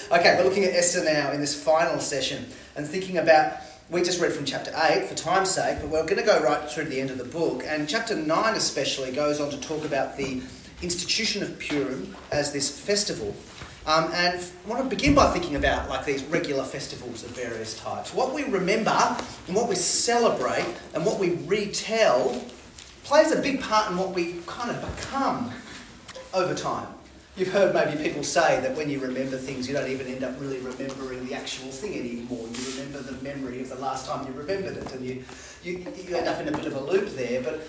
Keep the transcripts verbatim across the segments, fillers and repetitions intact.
Okay, we're looking at Esther now in this final session and thinking about, we just read from chapter eight for time's sake, but we're going to go right through to the end of the book. And chapter nine especially goes on to talk about the institution of Purim as this festival. Um, and I want to begin by thinking about like these regular festivals of various types. What we remember and what we celebrate and what we retell plays a big part in what we kind of become over time. You've heard maybe people say that when you remember things, you don't even end up really remembering the actual thing anymore. You remember the memory of the last time you remembered it, and you, you, you end up in a bit of a loop there. But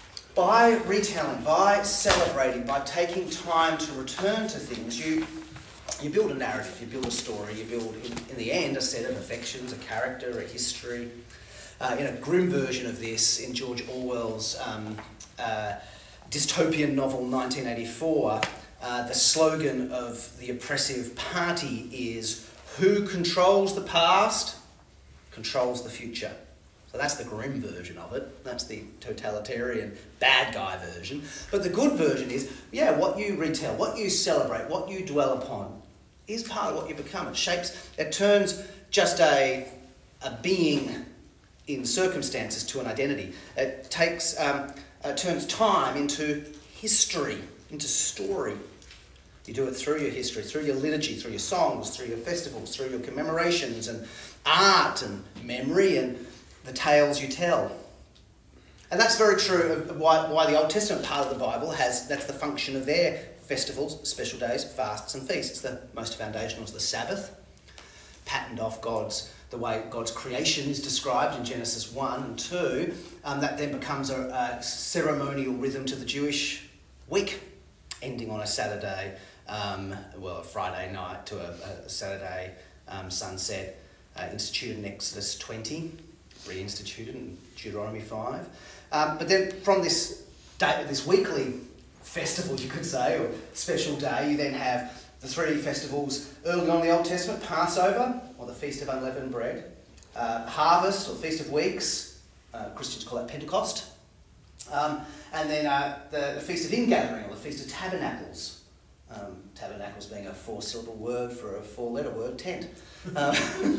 by retelling, by celebrating, by taking time to return to things, you you build a narrative, you build a story, you build, in, in the end, a set of affections, a character, a history. Uh, in a grim version of this, in George Orwell's um, uh, dystopian novel nineteen eighty-four, Uh, the slogan of the oppressive party is, who controls the past, controls the future. So that's the grim version of it. That's the totalitarian bad guy version. But the good version is, yeah, what you retell, what you celebrate, what you dwell upon is part of what you become. It shapes, it turns just a, a being in circumstances to an identity. It takes, um, uh, turns time into history, into story. You do it through your history, through your liturgy, through your songs, through your festivals, through your commemorations and art and memory and the tales you tell. And that's very true of why, why the Old Testament part of the Bible has, that's the function of their festivals, special days, fasts and feasts. The most foundational is the Sabbath, patterned off God's, the way God's creation is described in Genesis one and two. Um, that then becomes a, a ceremonial rhythm to the Jewish week, ending on a Saturday, um, well, a Friday night to a, a Saturday um, sunset, uh, instituted in Exodus twenty, reinstituted in Deuteronomy five. Um, but then from this day, this weekly festival, you could say, or special day, you then have the three festivals early on in the Old Testament: Passover, or the Feast of Unleavened Bread, uh, Harvest, or the Feast of Weeks, uh, Christians call that Pentecost, um, and then uh, the, the Feast of Ingathering, or the Feast of Tabernacles. Um, tabernacles being a four-syllable word for a four-letter word, tent. Um,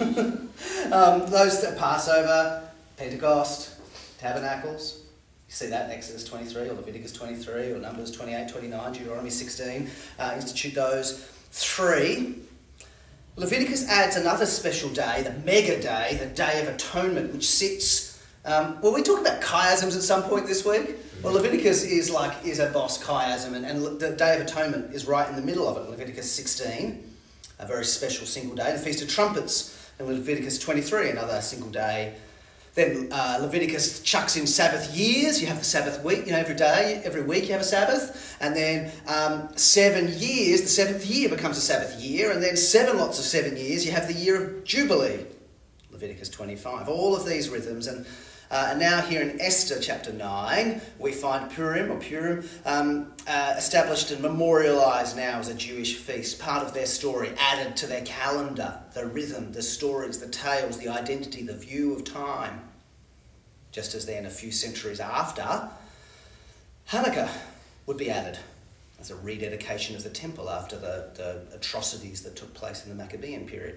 um, those are Passover, Pentecost, Tabernacles. You see that in Exodus twenty-three, or Leviticus twenty-three, or Numbers twenty-eight, twenty-nine, Deuteronomy sixteen. Uh, institute those three. Leviticus adds another special day, the mega day, the Day of Atonement, which sits... Um, well, we talk about chiasms at some point this week. Well, Leviticus is like is a boss chiasm, and, and the Day of Atonement is right in the middle of it. Leviticus sixteen, a very special single day. The Feast of Trumpets in Leviticus twenty-three, another single day. Then uh, Leviticus chucks in Sabbath years. You have the Sabbath week, you know, every day, every week you have a Sabbath. And then um, seven years, the seventh year becomes a Sabbath year. And then seven lots of seven years, you have the year of Jubilee, Leviticus twenty-five. All of these rhythms. And Uh, and now here in Esther chapter nine, we find Purim, or Purim, um, uh, established and memorialised now as a Jewish feast, part of their story, added to their calendar, the rhythm, the stories, the tales, the identity, the view of time. Just as then a few centuries after, Hanukkah would be added as a rededication of the temple after the, the atrocities that took place in the Maccabean period.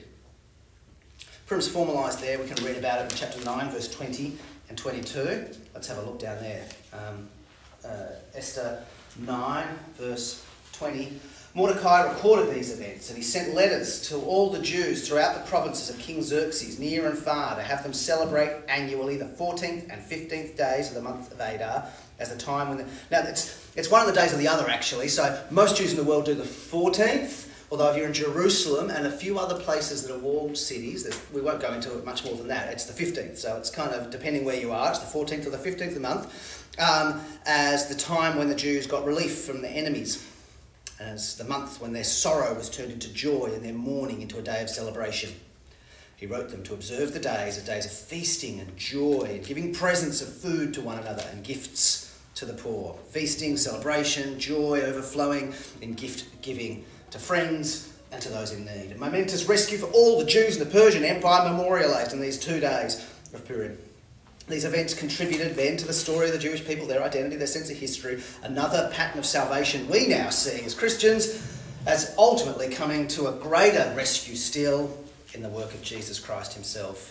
Purim's formalised there. We can read about it in chapter nine, verse twenty and twenty-two. Let's have a look down there. Um, uh, Esther nine, verse twenty. Mordecai recorded these events, and he sent letters to all the Jews throughout the provinces of King Xerxes, near and far, to have them celebrate annually the fourteenth and fifteenth days of the month of Adar as the time when... The, now, it's, it's one of the days or the other, actually. So most Jews in the world do the fourteenth, although if you're in Jerusalem and a few other places that are walled cities, we won't go into it much more than that, it's the fifteenth. So it's kind of, depending where you are, it's the fourteenth or the fifteenth of the month, um, as the time when the Jews got relief from their enemies, as the month when their sorrow was turned into joy and their mourning into a day of celebration. He wrote them to observe the days, as days of feasting and joy, and giving presents of food to one another and gifts to the poor. Feasting, celebration, joy overflowing in gift giving to friends and to those in need. A momentous rescue for all the Jews in the Persian Empire, memorialised in these two days of Purim. These events contributed then to the story of the Jewish people, their identity, their sense of history, another pattern of salvation we now see as Christians, as ultimately coming to a greater rescue still in the work of Jesus Christ himself.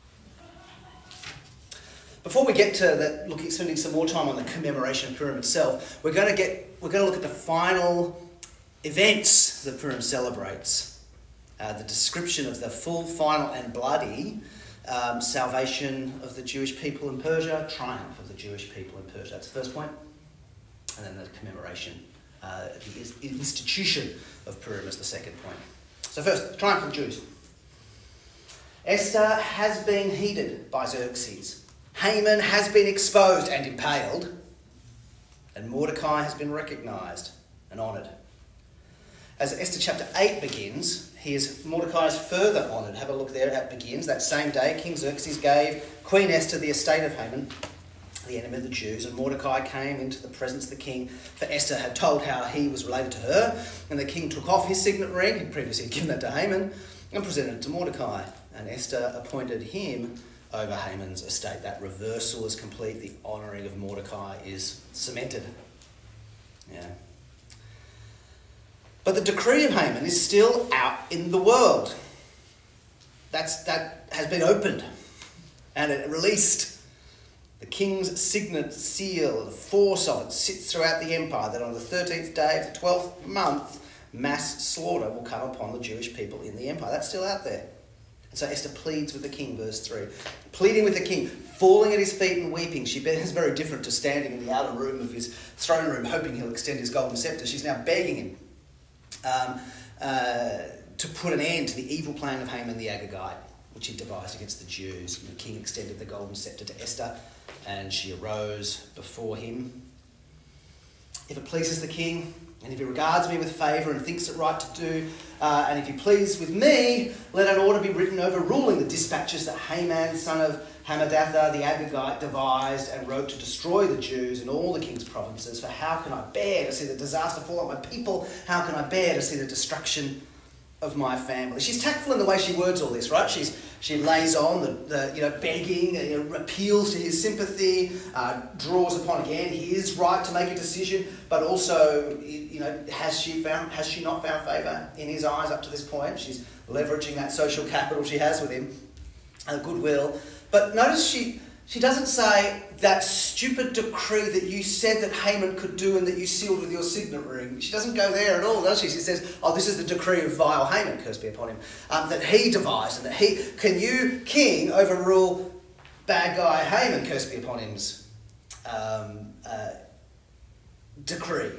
Before we get to that, looking, spending some more time on the commemoration of Purim itself, we're going to get we're going to look at the final events that Purim celebrates. Uh, the description of the full, final, and bloody um, salvation of the Jewish people in Persia, triumph of the Jewish people in Persia. That's the first point, and then the commemoration, uh, the institution of Purim is the second point. So first, the triumph of the Jews. Esther has been heeded by Xerxes. Haman has been exposed and impaled, and Mordecai has been recognised and honoured. As Esther chapter eight begins, he is Mordecai is further honoured. Have a look there. How it begins. That same day, King Xerxes gave Queen Esther the estate of Haman, the enemy of the Jews, and Mordecai came into the presence of the king, for Esther had told how he was related to her, and the king took off his signet ring, he previously had given that to Haman, and presented it to Mordecai, and Esther appointed him over Haman's estate. That reversal is complete. The honouring of Mordecai is cemented. Yeah. But the decree of Haman is still out in the world. That's, that has been opened and it released. The king's signet seal, the force of it, sits throughout the empire, that on the thirteenth day of the twelfth month, mass slaughter will come upon the Jewish people in the empire. That's still out there. And so Esther pleads with the king, verse three. Pleading with the king, falling at his feet and weeping. She is very different to standing in the outer room of his throne room, hoping he'll extend his golden scepter. She's now begging him um, uh, to put an end to the evil plan of Haman the Agagite, which he devised against the Jews. And the king extended the golden scepter to Esther, and she arose before him. If it pleases the king, and if he regards me with favour and thinks it right to do, uh, and if he pleases with me, let an order be written overruling the dispatches that Haman, son of Hammedatha, the Agagite, devised and wrote to destroy the Jews in all the king's provinces. For how can I bear to see the disaster fall on my people? How can I bear to see the destruction of my family? She's tactful in the way she words all this, right? She's she lays on the, the you know begging, you know, appeals to his sympathy, uh, draws upon again his right to make a decision, but also you know has she found has she not found favour in his eyes up to this point? She's leveraging that social capital she has with him, uh, goodwill. But notice she she doesn't say that stupid decree that you said that Haman could do and that you sealed with your signet ring. She doesn't go there at all, does she? She says, oh, this is the decree of vile Haman, curse be upon him, um, that he devised, and that he, can you, king, overrule bad guy Haman, curse be upon him's um, uh, decree?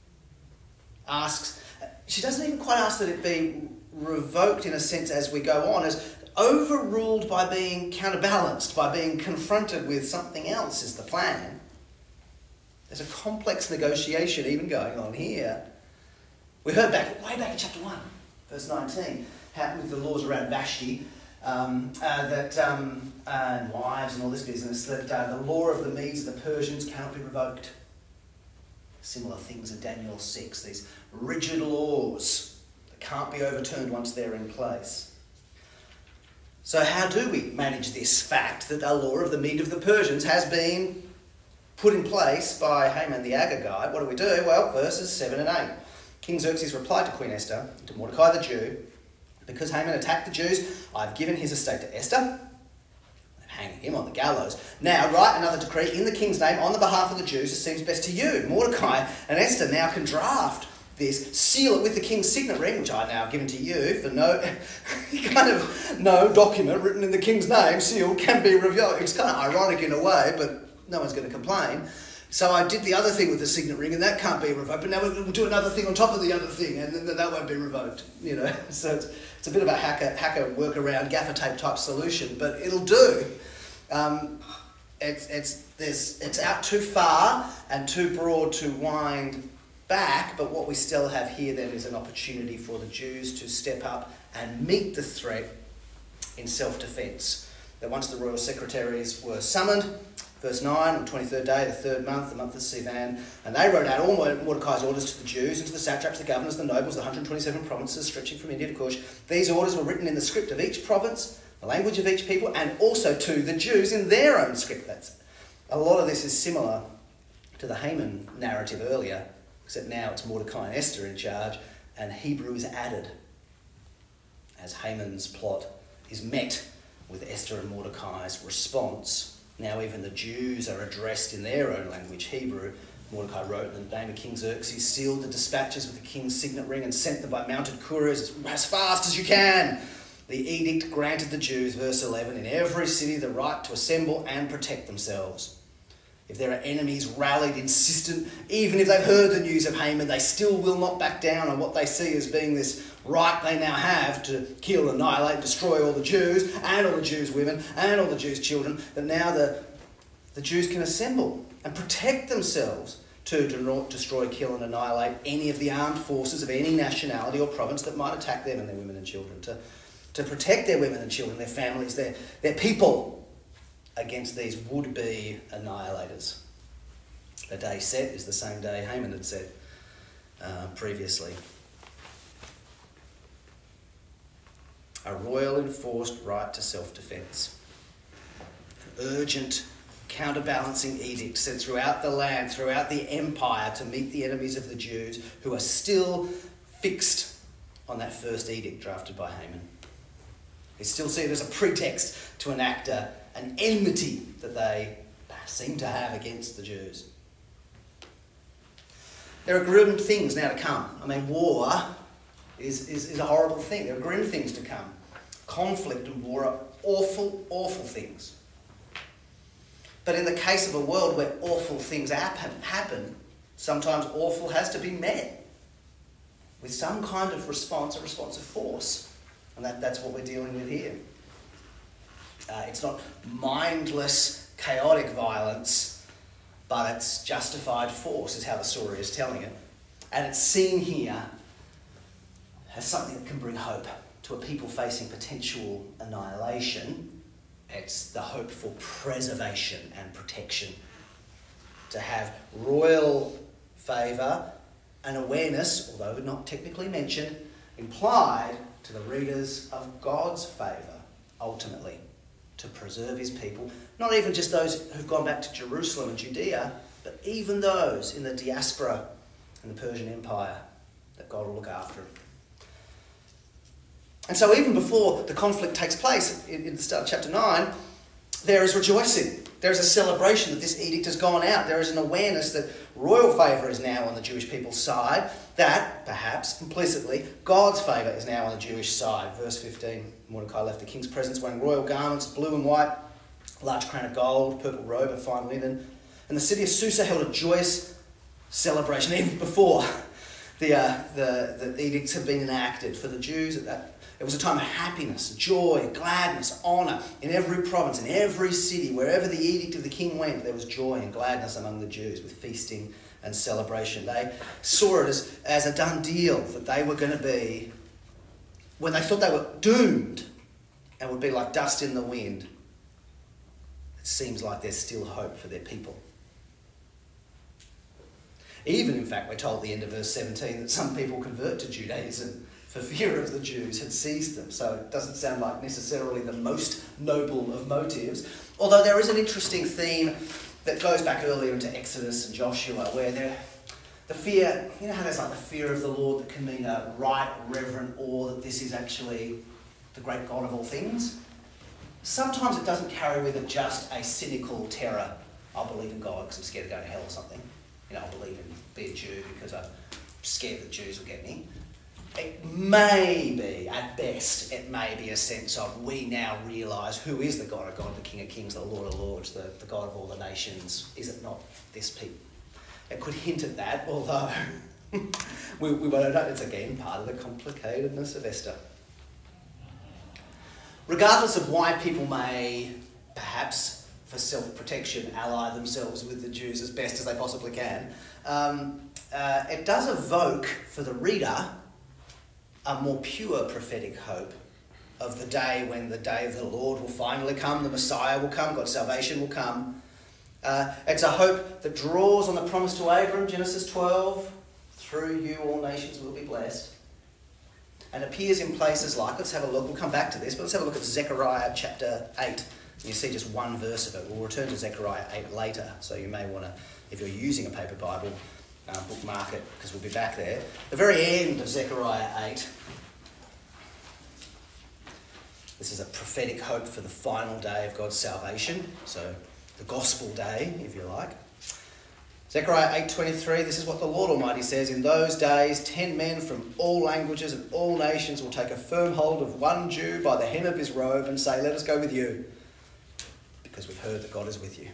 Asks, she doesn't even quite ask that it be revoked in a sense as we go on, as overruled by being counterbalanced, by being confronted with something else is the plan. There's a complex negotiation even going on here. We heard back, way back in chapter one, verse nineteen, how with the laws around Vashti, um, uh, that um, uh, and wives and all this business, that uh, the law of the Medes and the Persians cannot be revoked. Similar things in Daniel six, these rigid laws that can't be overturned once they're in place. So how do we manage this fact that a law of the Mede of the Persians has been put in place by Haman the Agagite? What do we do? Well, verses seven and eight. King Xerxes replied to Queen Esther, to Mordecai the Jew, because Haman attacked the Jews, I've given his estate to Esther, I'm hanging him on the gallows. Now write another decree in the king's name on the behalf of the Jews as seems best to you. Mordecai and Esther now can draft this, seal it with the king's signet ring, which I now have given to you, for no kind of no document written in the king's name, sealed, can be revoked. It's kind of ironic in a way, but no one's going to complain. So I did the other thing with the signet ring, and that can't be revoked. But now we'll do another thing on top of the other thing, and then that won't be revoked. You know, so it's, it's a bit of a hacker hacker workaround, gaffer tape type solution, but it'll do. Um, it's it's this it's out too far and too broad to wind back, but what we still have here then is an opportunity for the Jews to step up and meet the threat in self-defence. That once the royal secretaries were summoned, verse nine, on the twenty-third day, the third month, the month of Sivan, and they wrote out all Mordecai's orders to the Jews and to the satraps, the governors, the nobles, the one hundred twenty-seven provinces stretching from India to Kush. These orders were written in the script of each province, the language of each people, and also to the Jews in their own script. That's, a lot of this is similar to the Haman narrative earlier, except now it's Mordecai and Esther in charge, and Hebrew is added as Haman's plot is met with Esther and Mordecai's response. Now even the Jews are addressed in their own language, Hebrew. Mordecai wrote in the name of King Xerxes, sealed the dispatches with the king's signet ring and sent them by mounted couriers as fast as you can. The edict granted the Jews, verse eleven, in every city the right to assemble and protect themselves. If there are enemies rallied, insistent, even if they've heard the news of Haman, they still will not back down on what they see as being this right they now have to kill, annihilate, destroy all the Jews and all the Jews' women and all the Jews' children, that now the, the Jews can assemble and protect themselves to destroy, kill and annihilate any of the armed forces of any nationality or province that might attack them and their women and children, to, to protect their women and children, their families, their, their people against these would-be annihilators. The day set is the same day Haman had set uh, previously. A royal enforced right to self-defence. An urgent counterbalancing edict sent throughout the land, throughout the empire, to meet the enemies of the Jews who are still fixed on that first edict drafted by Haman. They still see it as a pretext to enact a, an enmity that they seem to have against the Jews. There are grim things now to come. I mean, war is, is, is a horrible thing. There are grim things to come. Conflict and war are awful, awful things. But in the case of a world where awful things happen, happen, sometimes awful has to be met with some kind of response, a response of force. And that, that's what we're dealing with here. Uh, it's not mindless, chaotic violence, but it's justified force, is how the story is telling it. And it's seen here as something that can bring hope to a people facing potential annihilation. It's the hope for preservation and protection. To have royal favour and awareness, although not technically mentioned, implied to the readers of God's favour, ultimately, to preserve his people. Not even just those who've gone back to Jerusalem and Judea, but even those in the diaspora in the Persian Empire, that God will look after them. And so even before the conflict takes place, in, in the start of chapter nine, there is rejoicing. There is a celebration that this edict has gone out. There is an awareness that royal favour is now on the Jewish people's side, that, perhaps, implicitly, God's favour is now on the Jewish side. Verse fifteen, Mordecai left the king's presence wearing royal garments, blue and white, large crown of gold, purple robe of fine linen. And the city of Susa held a joyous celebration, even before the, uh, the, the edicts had been enacted. For the Jews, at that it was a time of happiness, joy, gladness, honour. In every province, in every city, wherever the edict of the king went, there was joy and gladness among the Jews with feasting and celebration. They saw it as, as a done deal that they were going to be, when they thought they were doomed and would be like dust in the wind, it seems like there's still hope for their people. Even, in fact, we're told at the end of verse seventeen that some people convert to Judaism for fear of the Jews had seized them. So it doesn't sound like necessarily the most noble of motives. Although there is an interesting theme that goes back earlier into Exodus and Joshua, where there, the fear, you know how there's like the fear of the Lord that can mean a right, reverent awe that this is actually the great God of all things? Sometimes it doesn't carry with it just a cynical terror. I'll believe in God because I'm scared of going to hell or something. You know, I'll believe in being a Jew because I'm scared that Jews will get me. It may be, at best, it may be a sense of we now realise who is the God of God, the King of Kings, the Lord of Lords, the, the God of all the nations. Is it not this people? It could hint at that, although we, we won't know. It's again part of the complicatedness of Esther. Regardless of why people may, perhaps for self-protection, ally themselves with the Jews as best as they possibly can, um, uh, it does evoke for the reader a more pure prophetic hope of the day when the day of the Lord will finally come, the Messiah will come, God's salvation will come. Uh, it's a hope that draws on the promise to Abram, Genesis twelve, through you all nations will be blessed. And appears in places like, let's have a look, we'll come back to this, but let's have a look at Zechariah chapter eight. You see just one verse of it. We'll return to Zechariah eight later, so you may want to, if you're using a paper Bible, uh, bookmark it because we'll be back there. The very end of Zechariah eight. This is a prophetic hope for the final day of God's salvation, so the gospel day, if you like. Zechariah eight twenty-three, this is what the Lord Almighty says, "In those days ten men from all languages and all nations will take a firm hold of one Jew by the hem of his robe and say, 'Let us go with you, because we've heard that God is with you.'"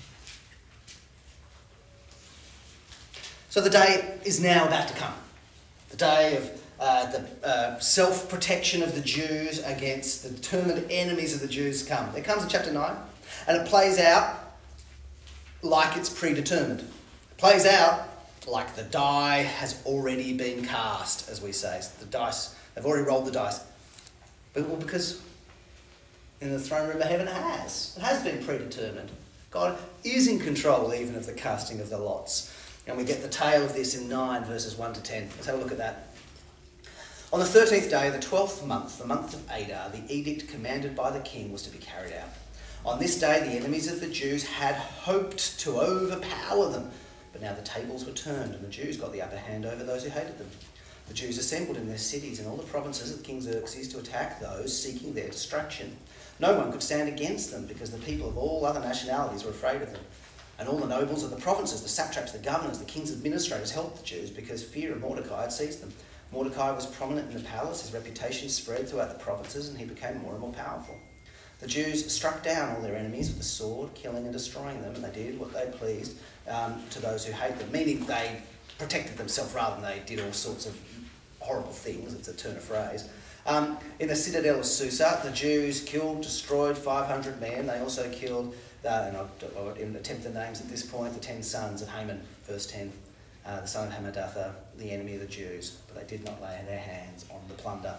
So the day is now about to come. The day of uh, the uh, self-protection of the Jews against the determined enemies of the Jews come. It comes in chapter nine, and it plays out like it's predetermined. It plays out like the die has already been cast, as we say. The dice, they've already rolled the dice. But, well, because in the throne room of heaven it has. It has been predetermined. God is in control even of the casting of the lots. And we get the tale of this in nine, verses one to ten. Let's have a look at that. On the thirteenth day, the twelfth month, the month of Adar, the edict commanded by the king was to be carried out. On this day, the enemies of the Jews had hoped to overpower them, but now the tables were turned, and the Jews got the upper hand over those who hated them. The Jews assembled in their cities and all the provinces of King Xerxes to attack those seeking their destruction. No one could stand against them, because the people of all other nationalities were afraid of them. And all the nobles of the provinces, the satraps, the governors, the king's administrators helped the Jews, because fear of Mordecai had seized them. Mordecai was prominent in the palace, his reputation spread throughout the provinces, and he became more and more powerful. The Jews struck down all their enemies with the sword, killing and destroying them, and they did what they pleased um, to those who hate them, meaning they protected themselves rather than they did all sorts of horrible things. It's a turn of phrase. Um, in the citadel of Susa, the Jews killed, destroyed five hundred men. They also killed, uh, and I'll, I'll attempt the names at this point, the ten sons of Haman, verse ten, uh, the son of Hammedatha, the enemy of the Jews, but they did not lay their hands on the plunder.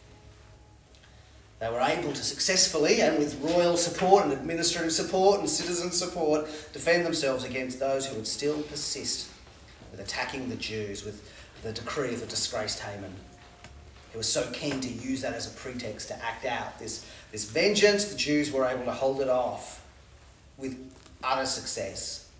They were able to successfully, and with royal support and administrative support and citizen support, defend themselves against those who would still persist with attacking the Jews with the decree of the disgraced Haman. He was so keen to use that as a pretext to act out this, this vengeance. The Jews were able to hold it off with utter success.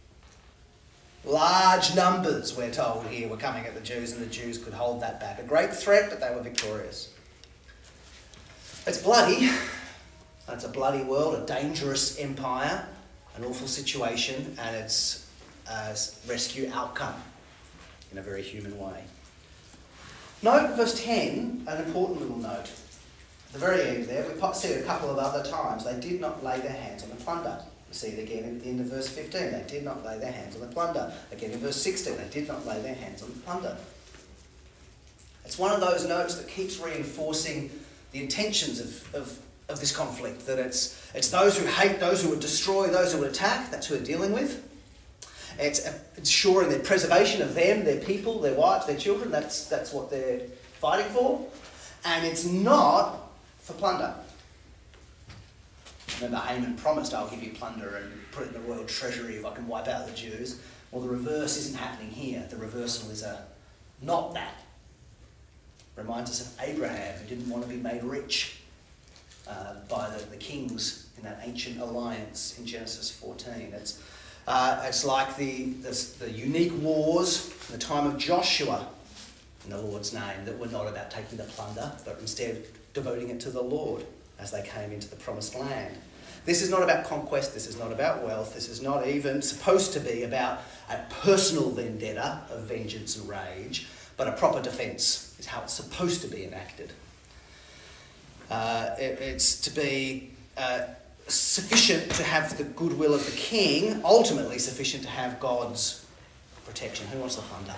Large numbers, we're told here, were coming at the Jews, and the Jews could hold that back. A great threat, but they were victorious. It's bloody. It's a bloody world, a dangerous empire, an awful situation, and its uh, rescue outcome in a very human way. Note verse ten, an important little note. At the very end there, we see it a couple of other times. They did not lay their hands on the plunder. We see it again at the end of verse fifteen. They did not lay their hands on the plunder. Again in verse sixteen, they did not lay their hands on the plunder. It's one of those notes that keeps reinforcing the intentions of, of, of this conflict, that it's, it's those who hate, those who would destroy, those who would attack, that's who we're dealing with. It's ensuring the preservation of them, their people, their wives, their children. That's, that's what they're fighting for. And it's not for plunder. Remember, Haman promised, I'll give you plunder and put it in the royal treasury if I can wipe out the Jews. Well, the reverse isn't happening here. The reversal is a not that. Reminds us of Abraham, who didn't want to be made rich uh, by the, the kings in that ancient alliance in Genesis fourteen. It's Uh, it's like the, the, the unique wars in the time of Joshua in the Lord's name that were not about taking the plunder, but instead devoting it to the Lord as they came into the promised land. This is not about conquest, this is not about wealth, this is not even supposed to be about a personal vendetta of vengeance and rage, but a proper defence is how it's supposed to be enacted. Uh, it, it's to be... Uh, sufficient to have the goodwill of the king, ultimately sufficient to have God's protection. Who wants the plunder?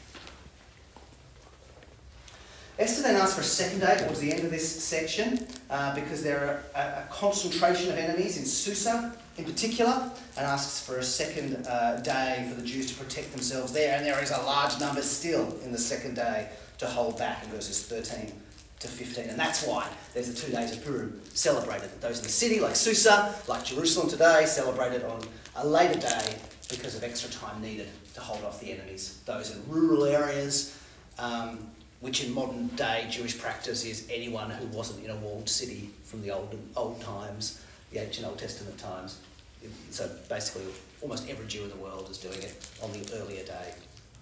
Esther then asks for a second day towards the end of this section uh, because there are a, a concentration of enemies in Susa in particular, and asks for a second uh, day for the Jews to protect themselves there, and there is a large number still in the second day to hold back in verses thirteen to fifteen, and that's why there's the two days of Purim celebrated. Those in the city, like Susa, like Jerusalem today, celebrated on a later day because of extra time needed to hold off the enemies. Those in rural areas, um, which in modern day Jewish practice is anyone who wasn't in a walled city from the old old times, the ancient Old Testament times. So basically, almost every Jew in the world is doing it on the earlier day.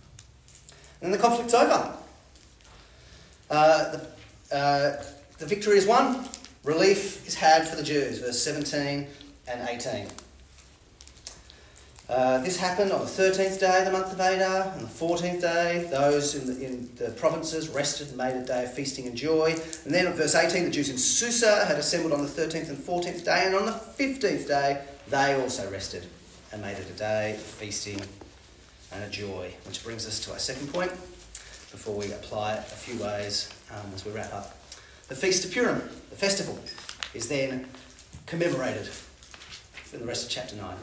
And then the conflict's over. Uh, the, uh, the victory is won. Relief is had for the Jews, verse seventeen and eighteen. Uh, this happened on the thirteenth day of the month of Adar, and the fourteenth day, those in the, in the provinces rested and made a day of feasting and joy. And then, at verse eighteen, the Jews in Susa had assembled on the thirteenth and fourteenth day, and on the fifteenth day, they also rested and made it a day of feasting and a joy. Which brings us to our second point, before we apply it a few ways um, as we wrap up. The Feast of Purim, the festival, is then commemorated in the rest of chapter nine.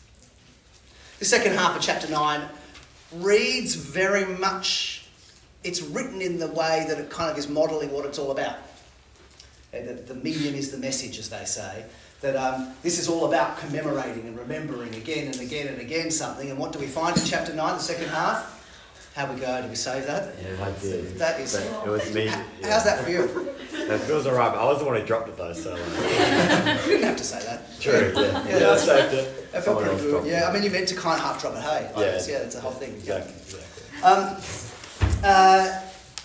The second half of chapter nine reads very much, it's written in the way that it kind of is modelling what it's all about. The, the medium is the message, as they say. That um, this is all about commemorating and remembering again and again and again something. And what do we find in chapter nine, the second half? How we go? Do we save that? Yeah, I did. That is. But it was me. How, Yeah. How's that for you? It feels alright, but I was the one who dropped it though, so. Like, You didn't have to say that. true. Yeah. Yeah, Yeah, I saved it. That felt Someone pretty else good. dropped Yeah, it. I mean, you meant to kind of half drop it, hey? Like, Yeah. it's- yeah, that's the whole thing. Exactly. Exactly. Um, uh,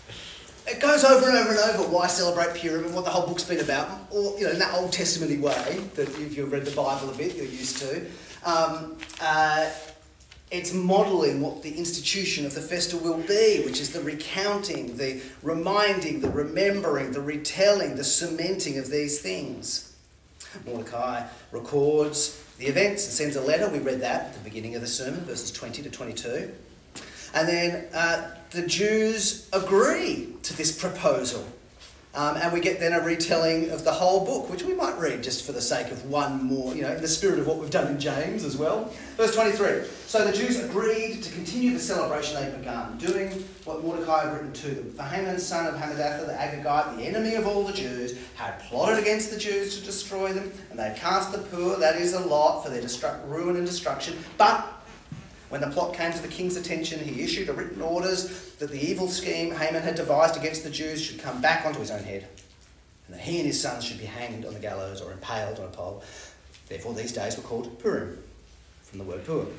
it goes over and over and over why celebrate Purim and what the whole book's been about, or you know, in that Old Testament-y way that if you've read the Bible a bit, you're used to. Um, uh, it's modelling what the institution of the festival will be, which is the recounting, the reminding, the remembering, the retelling, the cementing of these things. Mordecai records the events and sends a letter. We read that at the beginning of the sermon, verses twenty to twenty-two. And then uh, the Jews agree to this proposal. Um, and we get then a retelling of the whole book, which we might read just for the sake of one more, you know, in the spirit of what we've done in James as well. Verse twenty-three. So the Jews agreed to continue the celebration they'd begun, doing what Mordecai had written to them. For Haman, son of Hammedatha the Agagite, the enemy of all the Jews, had plotted against the Jews to destroy them, and they had cast the pur, that is a lot, for their destru- ruin and destruction. But when the plot came to the king's attention, he issued a written orders that the evil scheme Haman had devised against the Jews should come back onto his own head, and that he and his sons should be hanged on the gallows or impaled on a pole. Therefore these days were called Purim, from the word Pur.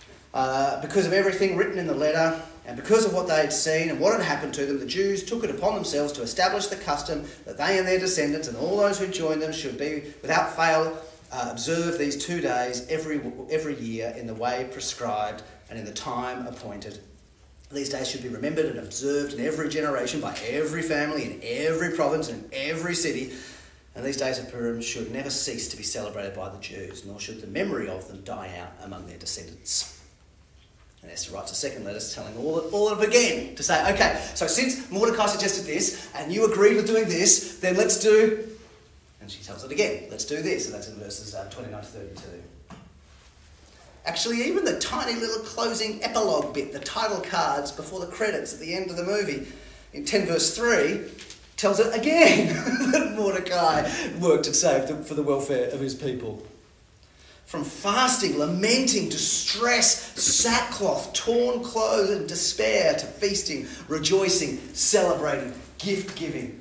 Uh, because of everything written in the letter, and because of what they had seen and what had happened to them, the Jews took it upon themselves to establish the custom that they and their descendants and all those who joined them should be, without fail, Uh, observe these two days every every year in the way prescribed and in the time appointed. These days should be remembered and observed in every generation by every family in every province and in every city. And these days of Purim should never cease to be celebrated by the Jews, nor should the memory of them die out among their descendants. And Esther writes a second letter telling all of, all of again to say, okay, so since Mordecai suggested this and you agreed with doing this, then let's do... And she tells it again, let's do this. And that's in verses uh, twenty-nine to thirty-two. Actually, even the tiny little closing epilogue bit, the title cards before the credits at the end of the movie, in ten verse three, tells it again that Mordecai worked and saved for the welfare of his people. From fasting, lamenting, distress, sackcloth, torn clothes and despair, to feasting, rejoicing, celebrating, gift-giving.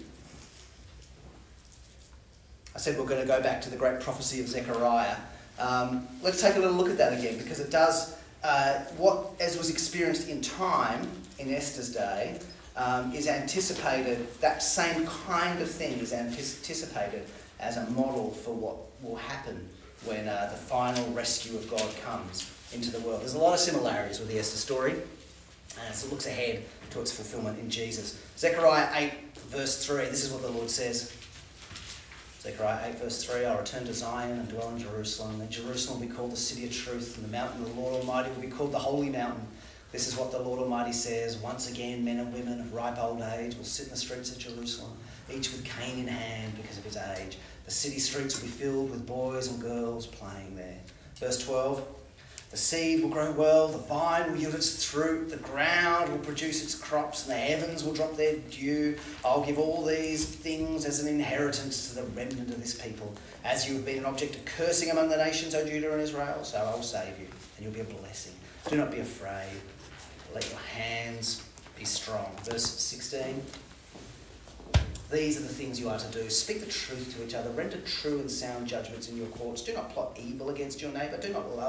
I said we're going to go back to the great prophecy of Zechariah. Um, let's take a little look at that again, because it does uh, what, as was experienced in time in Esther's day, um, is anticipated. That same kind of thing is anticipated as a model for what will happen when uh, the final rescue of God comes into the world. There's a lot of similarities with the Esther story, and so it looks ahead to its fulfillment in Jesus. Zechariah eight, verse three. This is what the Lord says. Zechariah eight verse three, I'll return to Zion and dwell in Jerusalem. And Jerusalem will be called the city of truth, and the mountain of the Lord Almighty will be called the Holy Mountain. This is what the Lord Almighty says. Once again, men and women of ripe old age will sit in the streets of Jerusalem, each with cane in hand because of his age. The city streets will be filled with boys and girls playing there. Verse twelve, the seed will grow well, the vine will yield its fruit, the ground will produce its crops, and the heavens will drop their dew. I'll give all these things as an inheritance to the remnant of this people. As you have been an object of cursing among the nations, O Judah and Israel, so I will save you, and you'll be a blessing. Do not be afraid. Let your hands be strong. Verse sixteen. These are the things you are to do. Speak the truth to each other. Render true and sound judgments in your courts. Do not plot evil against your neighbour. Do not love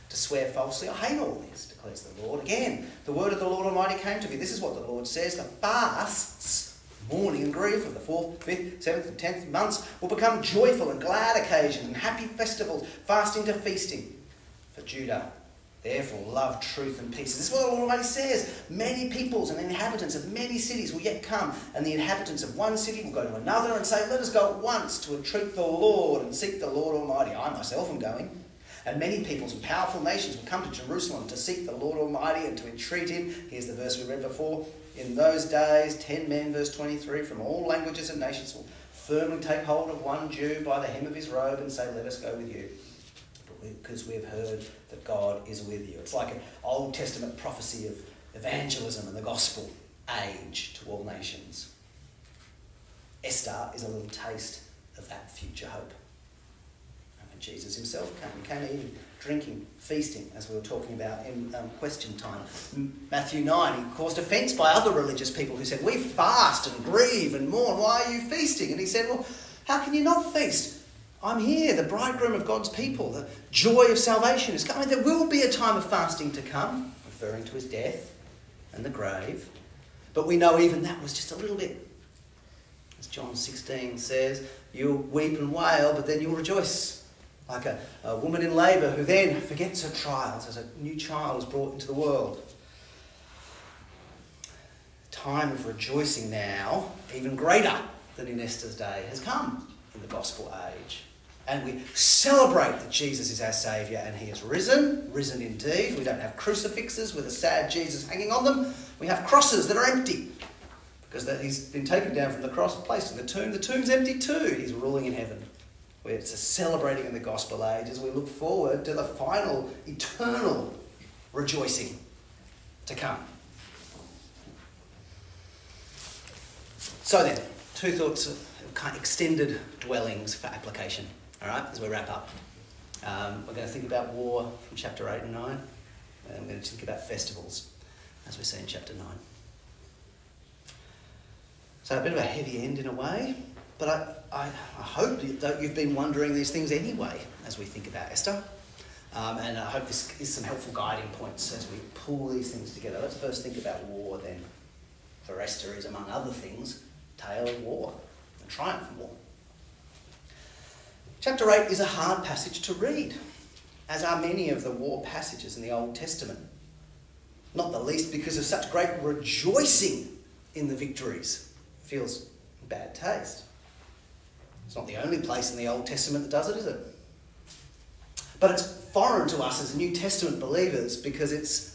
to swear falsely. I hate all this, declares the Lord. Again, the word of the Lord Almighty came to me. This is what the Lord says. The fasts, mourning and grief of the fourth, fifth, seventh and tenth months will become joyful and glad occasions and happy festivals, fasting to feasting for Judah. Therefore, love, truth and peace. This is what the Lord Almighty says. Many peoples and inhabitants of many cities will yet come, and the inhabitants of one city will go to another and say, let us go at once to entreat the Lord and seek the Lord Almighty. I myself am going. And many peoples and powerful nations will come to Jerusalem to seek the Lord Almighty and to entreat him. Here's the verse we read before. In those days, ten men, verse twenty-three, from all languages and nations will firmly take hold of one Jew by the hem of his robe and say, let us go with you, because we have heard that God is with you. It's like an Old Testament prophecy of evangelism and the gospel age to all nations. Esther is a little taste of that future hope. And Jesus himself came. He came eating, drinking, feasting, as we were talking about in um, question time. Matthew nine, he caused offence by other religious people who said, we fast and grieve and mourn. Why are you feasting? And he said, well, how can you not feast? I'm here, the bridegroom of God's people. The joy of salvation is coming. There will be a time of fasting to come, referring to his death and the grave. But we know even that was just a little bit. As John sixteen says, you'll weep and wail, but then you'll rejoice. Like a, a woman in labour who then forgets her trials as a new child is brought into the world. Time of rejoicing now, even greater than in Esther's day, has come in the gospel age. And we celebrate that Jesus is our Saviour and he has risen, risen indeed. We don't have crucifixes with a sad Jesus hanging on them. We have crosses that are empty because that he's been taken down from the cross and placed in the tomb. The tomb's empty too. He's ruling in heaven. It's a celebrating in the gospel age as we look forward to the final, eternal rejoicing to come. So then, two thoughts of kind of extended dwellings for application. All right, as we wrap up. Um, we're going to think about war from chapter eight and nine. And we're going to think about festivals, as we see in chapter nine. So a bit of a heavy end in a way, but I, I, I hope that you've been wondering these things anyway as we think about Esther. Um, and I hope this is some helpful guiding points as we pull these things together. Let's first think about war then. For Esther is, among other things, a tale of war, a triumph of war. Chapter eight is a hard passage to read, as are many of the war passages in the Old Testament. Not the least because of such great rejoicing in the victories. Feels in bad taste. It's not the only place in the Old Testament that does it, is it? But it's foreign to us as New Testament believers because it's,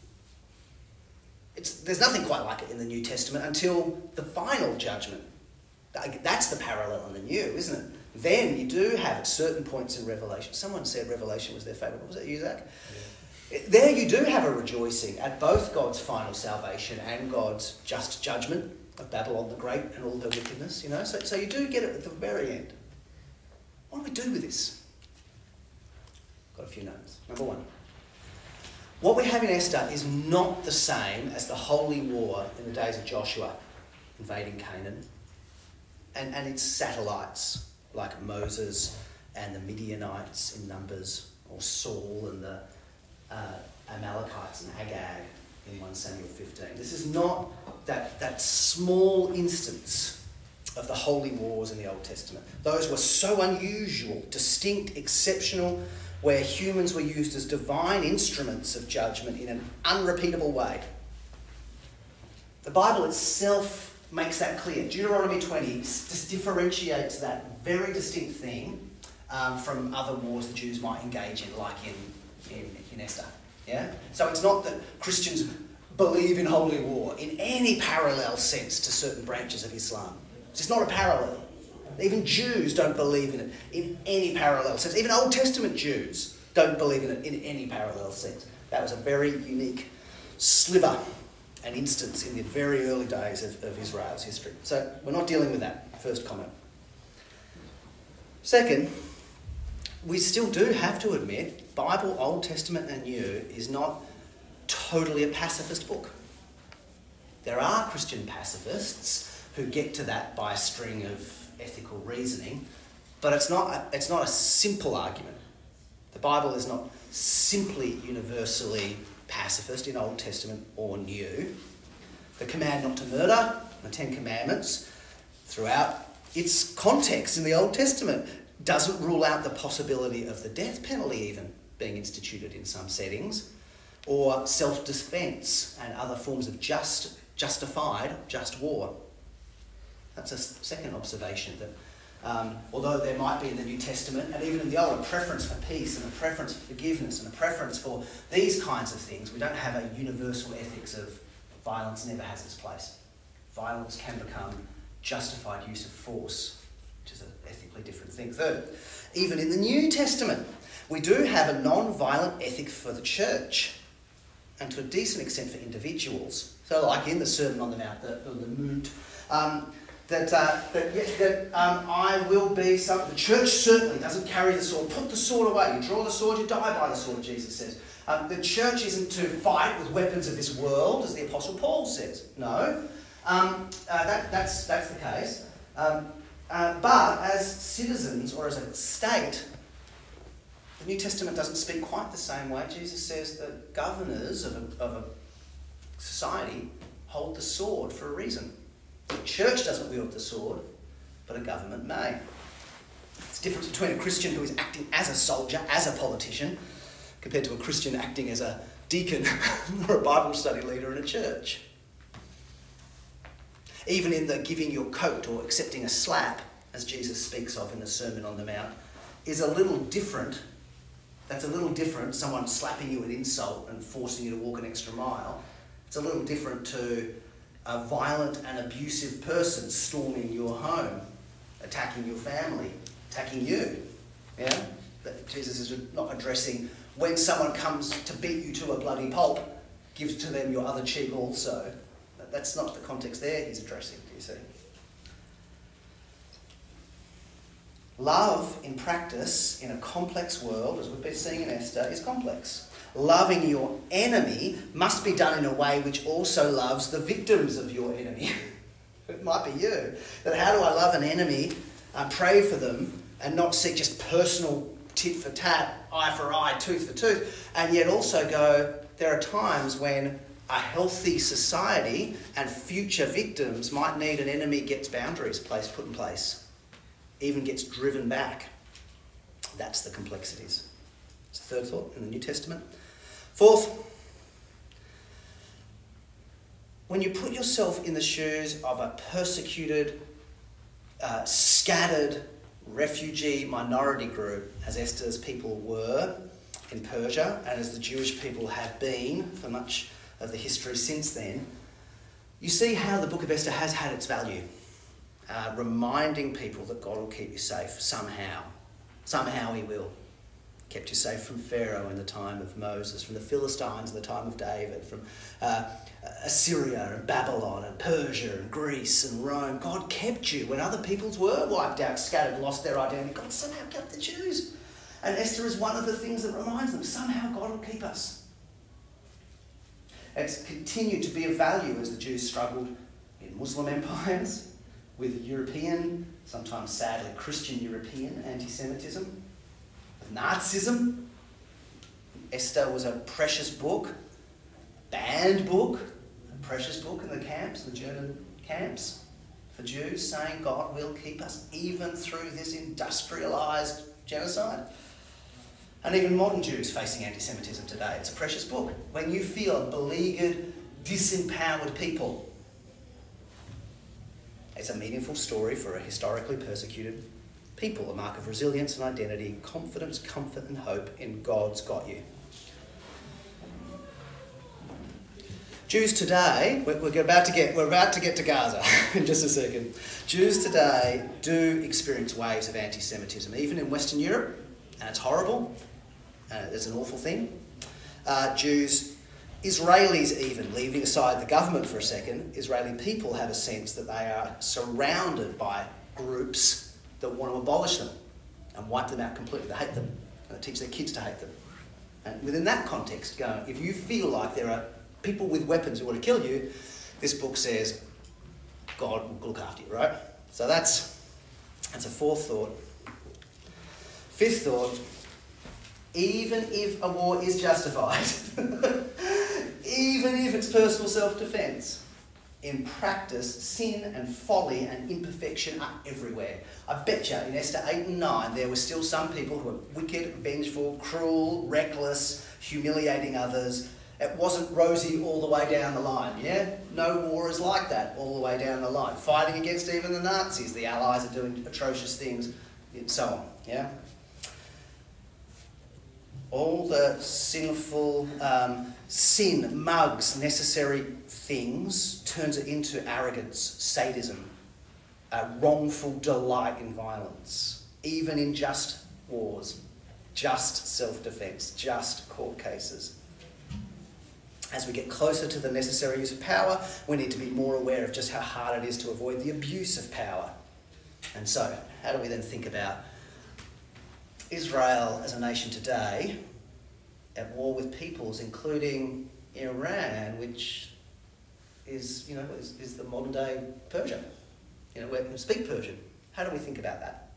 it's there's nothing quite like it in the New Testament until the final judgment. That's the parallel in the New, isn't it? Then you do have at certain points in Revelation. Someone said Revelation was their favourite. What was it, you, Zach? Yeah. There you do have a rejoicing at both God's final salvation and God's just judgment of Babylon the Great and all her wickedness, you know. So, so you do get it at the very end. What do we do with this? Got a few notes. Number one. What we have in Esther is not the same as the holy war in the days of Joshua invading Canaan and, and its satellites, like Moses and the Midianites in Numbers, or Saul and the uh, Amalekites and Agag in First Samuel fifteen. This is not that, that small instance of the holy wars in the Old Testament. Those were so unusual, distinct, exceptional, where humans were used as divine instruments of judgment in an unrepeatable way. The Bible itself makes that clear. Deuteronomy twenty just differentiates that very distinct thing um, from other wars the Jews might engage in, like in, in, in Esther. Yeah? So it's not that Christians believe in holy war in any parallel sense to certain branches of Islam. It's just not a parallel. Even Jews don't believe in it in any parallel sense. Even Old Testament Jews don't believe in it in any parallel sense. That was a very unique sliver, an instance in the very early days of, of Israel's history. So we're not dealing with that, first comment. Second, we still do have to admit Bible, Old Testament and New, is not totally a pacifist book. There are Christian pacifists who get to that by a string of ethical reasoning, but it's not a, it's not a simple argument The Bible is not simply universally pacifist in Old Testament or New. The command not to murder, the Ten Commandments, throughout its context in the Old Testament, doesn't rule out the possibility of the death penalty even being instituted in some settings, or self-defence and other forms of just, justified, just war. That's a second observation, that um, although there might be in the New Testament, and even in the Old, a preference for peace and a preference for forgiveness and a preference for these kinds of things, we don't have a universal ethics of violence never has its place. Violence can become justified use of force, which is an ethically different thing. Third, even in the New Testament, we do have a non-violent ethic for the church, and to a decent extent for individuals. So like in the Sermon on the Mount, the, the Mount, um, that, uh, that, that um, I will be some... The church certainly doesn't carry the sword. Put the sword away. You draw the sword, you die by the sword, Jesus says. Um, the church isn't to fight with weapons of this world, as the Apostle Paul says. No. Um, uh, that, that's, that's the case. Um, uh, but as citizens or as a state, the New Testament doesn't speak quite the same way. Jesus says that governors of a, of a society hold the sword for a reason. The church doesn't wield the sword, but a government may. It's the difference between a Christian who is acting as a soldier, as a politician, compared to a Christian acting as a deacon or a Bible study leader in a church. Even in the giving your coat or accepting a slap, as Jesus speaks of in the Sermon on the Mount, is a little different. That's a little different, someone slapping you an insult and forcing you to walk an extra mile. It's a little different to a violent and abusive person storming your home, attacking your family, attacking you. Yeah? That Jesus is not addressing when someone comes to beat you to a bloody pulp, give to them your other cheek also. That's not the context there he's addressing, do you see? Love in practice in a complex world, as we've been seeing in Esther, is complex. Loving your enemy must be done in a way which also loves the victims of your enemy. It might be you. But how do I love an enemy, uh, pray for them, and not seek just personal tit for tat, eye for eye, tooth for tooth, and yet also go, there are times when a healthy society and future victims might need an enemy gets boundaries placed, put in place, even gets driven back. That's the complexities. It's the third thought in the New Testament. Fourth, when you put yourself in the shoes of a persecuted, uh, scattered, refugee minority group, as Esther's people were in Persia, and as the Jewish people have been for much of the history since then, you see how the book of Esther has had its value. Uh, reminding people that God will keep you safe somehow. Somehow he will. Kept you safe from Pharaoh in the time of Moses, from the Philistines in the time of David, from uh, Assyria and Babylon and Persia and Greece and Rome. God kept you when other peoples were wiped out, scattered, lost their identity. God somehow kept the Jews. And Esther is one of the things that reminds them, somehow God will keep us. It's continued to be of value as the Jews struggled in Muslim empires, with European, sometimes sadly Christian European anti-Semitism, with Nazism. Esther was a precious book, banned book, a precious book in the camps, the German camps, for Jews, saying God will keep us even through this industrialised genocide. And even modern Jews facing anti-Semitism today. It's a precious book. When you feel a beleaguered, disempowered people, it's a meaningful story for a historically persecuted people, a mark of resilience and identity, confidence, comfort and hope in God's got you. Jews today, we're, we're about to get we're about to get to Gaza in just a second. Jews today do experience waves of anti-Semitism, even in Western Europe, and it's horrible. Uh, it's an awful thing. Uh, Jews, Israelis even, leaving aside the government for a second, Israeli people have a sense that they are surrounded by groups that want to abolish them and wipe them out completely. They hate them. And they teach their kids to hate them. And within that context, go, if you feel like there are people with weapons who want to kill you, this book says God will look after you, right? So that's, that's a fourth thought. Fifth thought, even if a war is justified, even if it's personal self-defence, in practice, sin and folly and imperfection are everywhere. I bet you in Esther eight and nine there were still some people who were wicked, vengeful, cruel, reckless, humiliating others. It wasn't rosy all the way down the line, yeah? No war is like that all the way down the line. Fighting against even the Nazis, the Allies are doing atrocious things, and so on, yeah? All the sinful um, sin mugs necessary things, turns it into arrogance, sadism, a wrongful delight in violence, even in just wars, just self-defence, just court cases. As we get closer to the necessary use of power, we need to be more aware of just how hard it is to avoid the abuse of power. And so, how do we then think about Israel as a nation today at war with peoples, including Iran, which is, you know, is, is the modern day Persia? You know, we speak Persian. How do we think about that?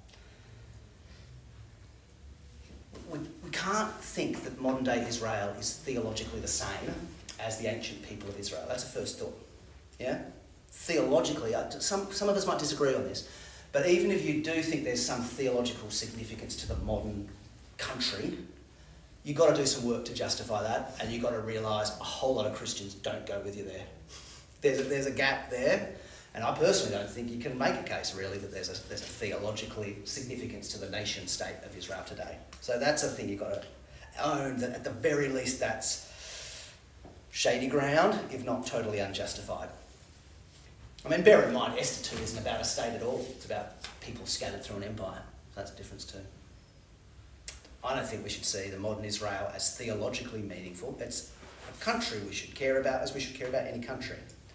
We, we can't think that modern day Israel is theologically the same as the ancient people of Israel. That's a first thought. Yeah? Theologically, some, some of us might disagree on this, but even if you do think there's some theological significance to the modern country, you've got to do some work to justify that, and you've got to realise a whole lot of Christians don't go with you there. There's a, there's a gap there, and I personally don't think you can make a case, really, that there's a, there's a theologically significance to the nation-state of Israel today. So that's a thing you've got to own, that at the very least that's shady ground, if not totally unjustified. I mean, bear in mind, Esther two isn't about a state at all. It's about people scattered through an empire. That's a difference too. I don't think we should see the modern Israel as theologically meaningful. It's a country we should care about as we should care about any country.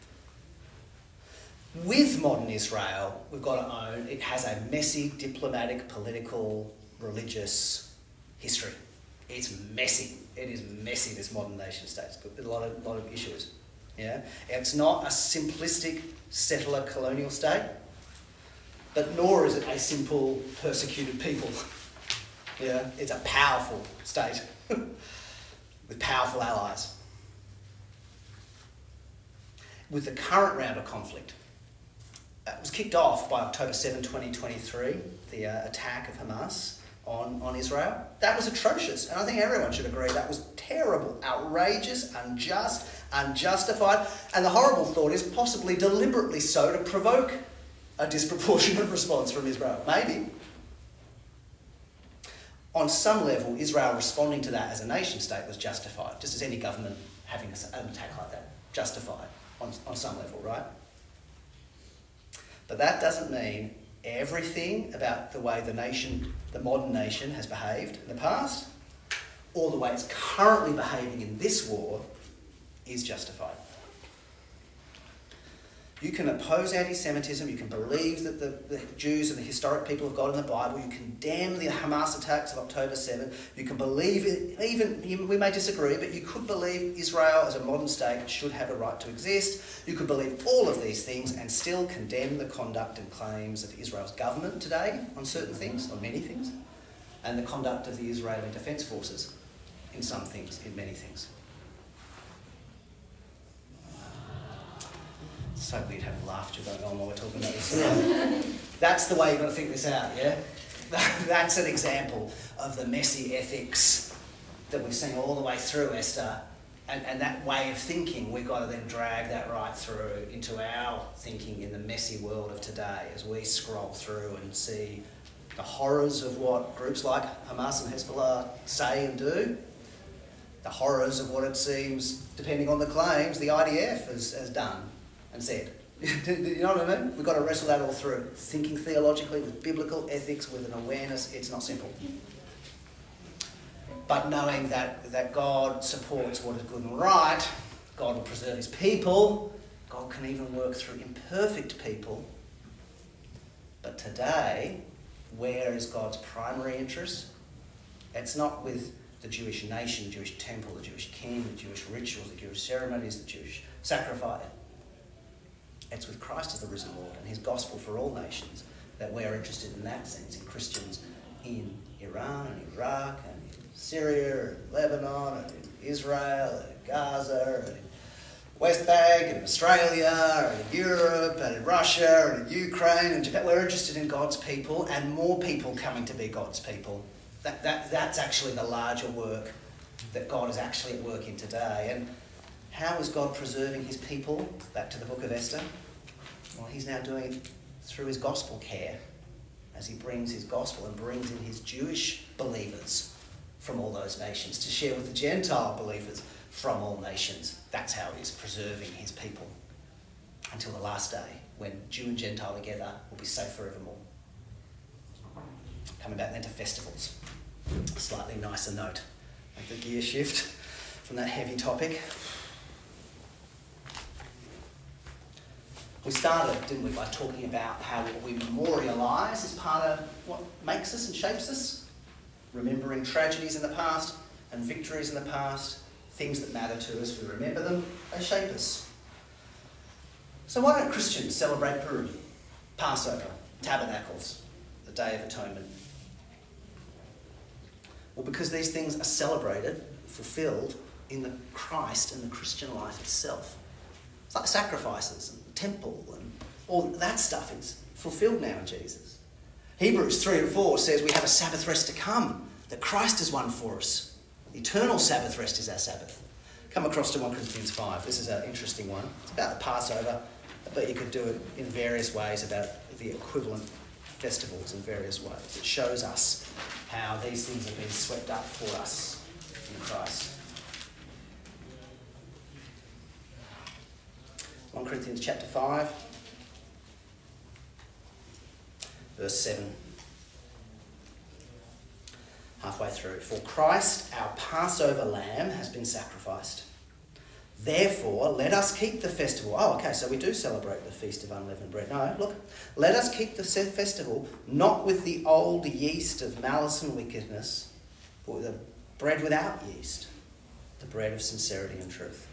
With modern Israel, we've got to own it has a messy diplomatic, political, religious history. It's messy. It is messy, this modern nation state. It's got a lot of, lot of issues. Yeah? It's not a simplistic settler colonial state, but nor is it a simple persecuted people. Yeah? It's a powerful state with powerful allies. With the current round of conflict, it was kicked off by October seventh, twenty twenty-three, the uh, attack of Hamas on, on Israel. That was atrocious, and I think everyone should agree that was terrible, outrageous, unjust, unjustified, and the horrible thought is possibly deliberately so to provoke a disproportionate response from Israel. Maybe. On some level, Israel responding to that as a nation state was justified, just as any government having an attack like that, justified on, on some level, right? But that doesn't mean everything about the way the nation, the modern nation, has behaved in the past, or the way it's currently behaving in this war, is justified. You can oppose anti-Semitism, you can believe that the, the Jews are the historic people of God in the Bible, you condemn the Hamas attacks of October seventh, you can believe, it, even, we may disagree, but you could believe Israel as a modern state should have a right to exist. You could believe all of these things and still condemn the conduct and claims of Israel's government today on certain things, on many things, and the conduct of the Israeli Defence Forces in some things, in many things. So weird having laughter going on while we're talking about this. That's the way you've got to think this out, yeah? That's an example of the messy ethics that we've seen all the way through Esther, and, and that way of thinking, we've got to then drag that right through into our thinking in the messy world of today as we scroll through and see the horrors of what groups like Hamas and Hezbollah say and do, the horrors of what it seems, depending on the claims, the I D F has, has done and said. You know what I mean? We've got to wrestle that all through. Thinking theologically, with biblical ethics, with an awareness, it's not simple. But knowing that, that God supports what is good and right, God will preserve his people, God can even work through imperfect people. But today, where is God's primary interest? It's not with the Jewish nation, the Jewish temple, the Jewish king, the Jewish rituals, the Jewish ceremonies, the Jewish sacrifice. It's with Christ as the risen Lord and his gospel for all nations that we're interested in that sense, in Christians in Iran and Iraq and in Syria and Lebanon and in Israel and in Gaza and in West Bank and in Australia and in Europe and in Russia and in Ukraine and Japan. We're interested in God's people and more people coming to be God's people. That, that, that's actually the larger work that God is actually at work in today. And how is God preserving his people? Back to the book of Esther. Well, he's now doing it through his gospel care as he brings his gospel and brings in his Jewish believers from all those nations to share with the Gentile believers from all nations. That's how he's preserving his people until the last day when Jew and Gentile together will be safe forevermore. Coming back then to festivals. A slightly nicer note. Make the gear shift from that heavy topic. We started, didn't we, by talking about how what we memorialise is part of what makes us and shapes us. Remembering tragedies in the past and victories in the past, things that matter to us, we remember them, they shape us. So why don't Christians celebrate Purim, Passover, Tabernacles, the Day of Atonement? Well, because these things are celebrated, fulfilled in the Christ and the Christian life itself. It's like sacrifices and the temple and all that stuff is fulfilled now in Jesus. Hebrews three and four says we have a Sabbath rest to come, that Christ has won for us. The eternal Sabbath rest is our Sabbath. Come across to First Corinthians five. This is an interesting one. It's about the Passover, but you could do it in various ways about the equivalent festivals in various ways. It shows us how these things have been swept up for us in Christ. First Corinthians chapter five, verse seven. Halfway through. For Christ, our Passover lamb, has been sacrificed. Therefore, let us keep the festival. Oh, okay, so we do celebrate the Feast of Unleavened Bread. No, look, let us keep the festival not with the old yeast of malice and wickedness, but with the bread without yeast, the bread of sincerity and truth.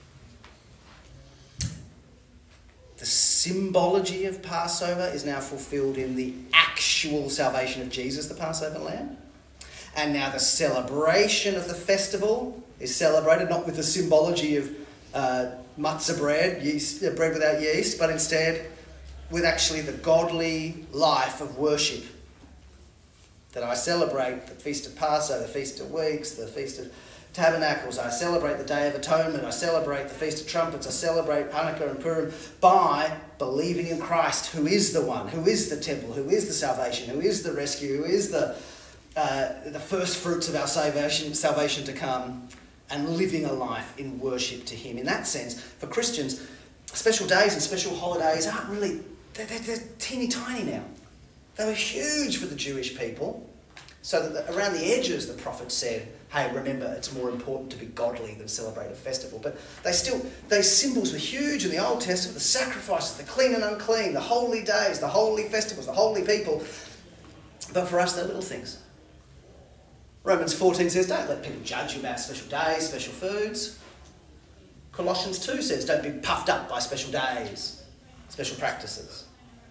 The symbology of Passover is now fulfilled in the actual salvation of Jesus, the Passover lamb. And now the celebration of the festival is celebrated not with the symbology of uh, matzah bread, yeast, uh, bread without yeast, but instead with actually the godly life of worship. That I celebrate the Feast of Passover, the Feast of Weeks, the Feast of Tabernacles. I celebrate the Day of Atonement. I celebrate the Feast of Trumpets. I celebrate Hanukkah and Purim by believing in Christ, who is the one, who is the temple, who is the salvation, who is the rescue, who is the uh, the first fruits of our salvation, salvation to come, and living a life in worship to him. In that sense, for Christians, special days and special holidays aren't really, they're, they're, they're teeny tiny now. They were huge for the Jewish people. So that the, around the edges, the prophet said, hey, remember, it's more important to be godly than celebrate a festival. But they still, those symbols were huge in the Old Testament, the sacrifices, the clean and unclean, the holy days, the holy festivals, the holy people. But for us, they're little things. Romans fourteen says, don't let people judge you about special days, special foods. Colossians two says, don't be puffed up by special days, special practices.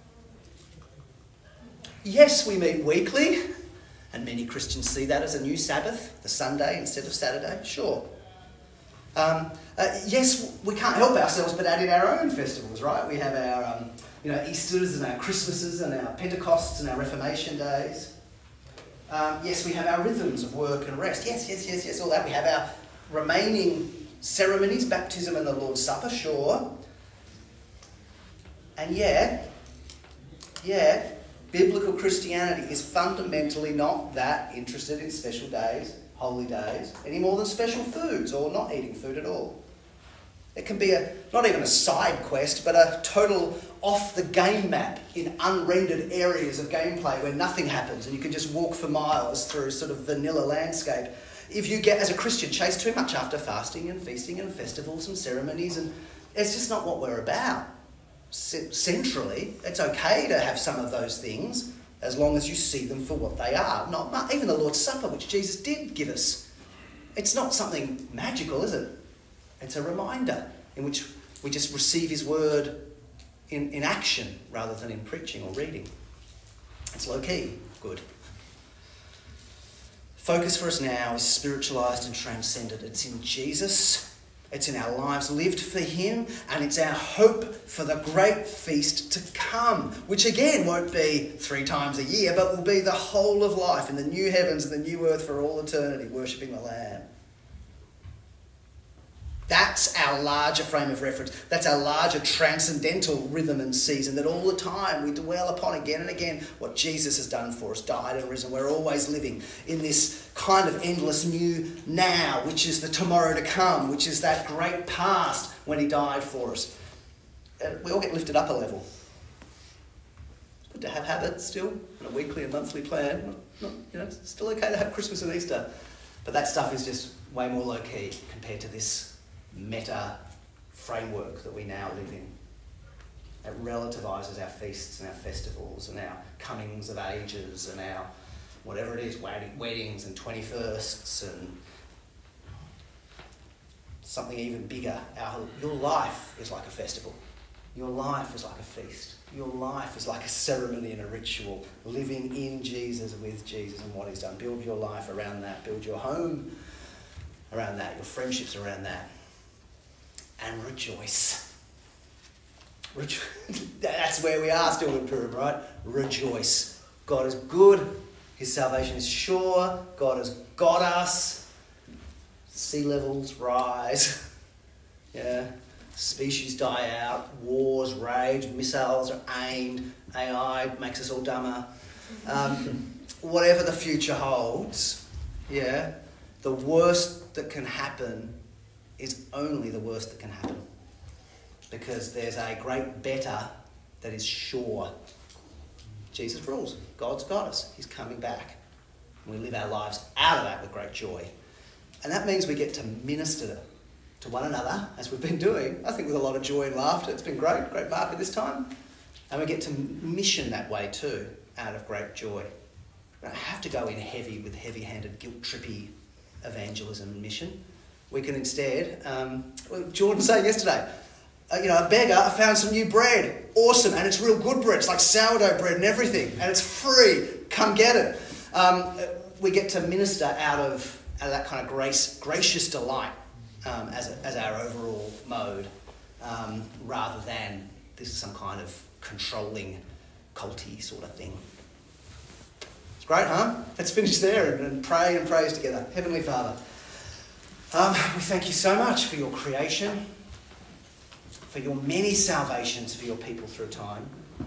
Yes, we meet weekly, and many Christians see that as a new Sabbath, the Sunday instead of Saturday, sure. Um, uh, yes, we can't help ourselves but add in our own festivals, right? We have our um, you know, Easters and our Christmases and our Pentecosts and our Reformation days. Um, yes, we have our rhythms of work and rest. Yes, yes, yes, yes, all that. We have our remaining ceremonies, baptism and the Lord's Supper, sure. And yet, yet, biblical Christianity is fundamentally not that interested in special days, holy days, any more than special foods or not eating food at all. It can be a not even a side quest, but a total off the game map in unrendered areas of gameplay where nothing happens and you can just walk for miles through sort of vanilla landscape. If you get, as a Christian, chase too much after fasting and feasting and festivals and ceremonies, and it's just not what we're about. Centrally, it's okay to have some of those things as long as you see them for what they are. Not even the Lord's Supper, which Jesus did give us. It's not something magical, is it? It's a reminder in which we just receive his word in, in action rather than in preaching or reading. It's low-key good. Focus for us now is spiritualised and transcended. It's in Jesus. It's in our lives lived for him, and it's our hope for the great feast to come, which again won't be three times a year, but will be the whole of life in the new heavens and the new earth for all eternity, worshipping the Lamb. That's our larger frame of reference. That's our larger transcendental rhythm and season, that all the time we dwell upon again and again what Jesus has done for us, died and risen. We're always living in this kind of endless new now, which is the tomorrow to come, which is that great past when he died for us. And we all get lifted up a level. It's good to have habits still, and a weekly and monthly plan. Not, not, you know, it's still okay to have Christmas and Easter. But that stuff is just way more low-key compared to this meta framework that we now live in. It relativises our feasts and our festivals and our comings of ages and our whatever it is, weddings and twenty-firsts and something even bigger. Our, your life is like a festival. Your life is like a feast. Your life is like a ceremony and a ritual, living in Jesus, with Jesus and what he's done. Build your life around that. Build your home around that. Your friendships around that. And rejoice. Rejo- That's where we are still in Purim, right? Rejoice. God is good. His salvation is sure. God has got us. Sea levels rise. Yeah. Species die out. Wars rage. Missiles are aimed. A I makes us all dumber. Um, whatever the future holds, yeah, the worst that can happen is only the worst that can happen, because there's a great better that is sure. Jesus rules. God's got us. He's coming back. We live our lives out of that with great joy. And that means we get to minister to one another, as we've been doing, I think with a lot of joy and laughter. It's been great, great market this time. And we get to mission that way too, out of great joy. We don't have to go in heavy with heavy-handed, guilt-trippy evangelism and mission. We can instead, um, well, Jordan was saying yesterday, uh, you know, a beggar, I found some new bread. Awesome, and it's real good bread. It's like sourdough bread and everything, and it's free. Come get it. Um, we get to minister out of, out of that kind of grace, gracious delight um, as, a, as our overall mode, um, rather than this is some kind of controlling, culty sort of thing. It's great, huh? Let's finish there and, and pray and praise together. Heavenly Father, Um, we thank you so much for your creation, for your many salvations for your people through time.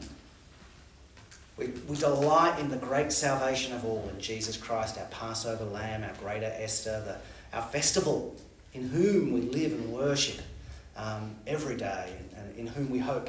We, we delight in the great salvation of all, in Jesus Christ, our Passover Lamb, our greater Esther, the, our festival, in whom we live and worship um, every day, and in whom we hope.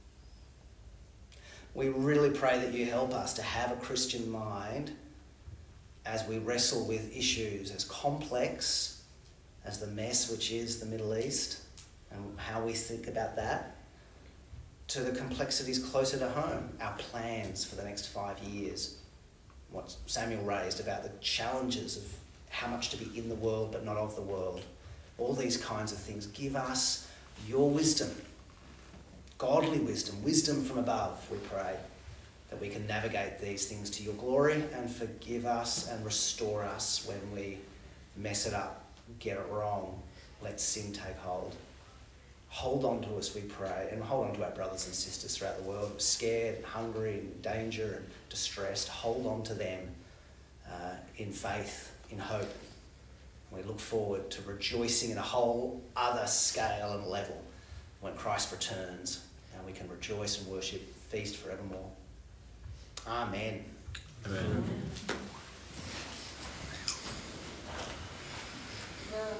We really pray that you help us to have a Christian mind as we wrestle with issues as complex as the mess which is the Middle East, and how we think about that, to the complexities closer to home, our plans for the next five years, what Samuel raised about the challenges of how much to be in the world but not of the world, all these kinds of things. Give us your wisdom, godly wisdom, wisdom from above, we pray, that we can navigate these things to your glory, and forgive us and restore us when we mess it up, get it wrong, let sin take hold. Hold on to us, we pray, and hold on to our brothers and sisters throughout the world who are scared and hungry and in danger and distressed. Hold on to them uh, in faith, in hope. We look forward to rejoicing in a whole other scale and level when Christ returns, and we can rejoice and worship, feast forevermore. Amen. Amen.